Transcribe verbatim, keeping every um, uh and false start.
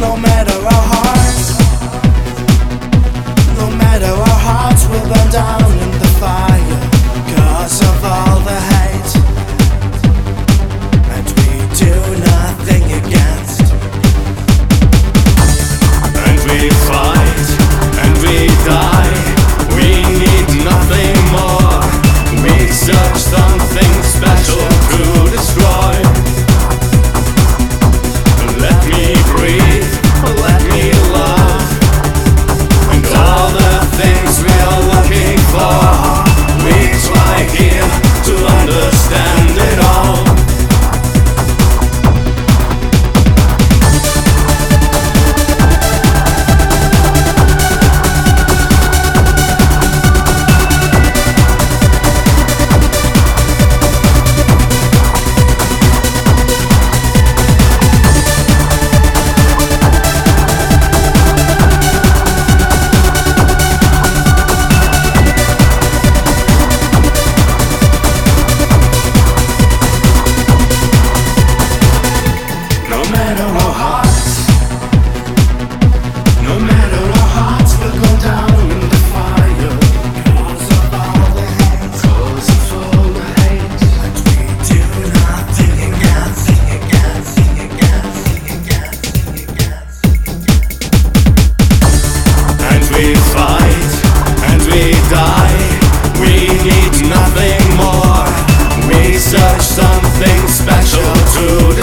No matter our hearts, no matter our hearts will burn down in the fire, 'cause of all the hate, and we do nothing against. And we fight, and we die, we need nothing more. We search something special to destroy. Let me breathe, let me love, and all the things we are looking for. We try here to understand it all. No matter our hearts, no matter our hearts will go down in the fire, 'cause of all the hate, 'cause of all the hate, and we do nothing against, against, against, against, against. And we fight, and we die, we need nothing more. We search something special to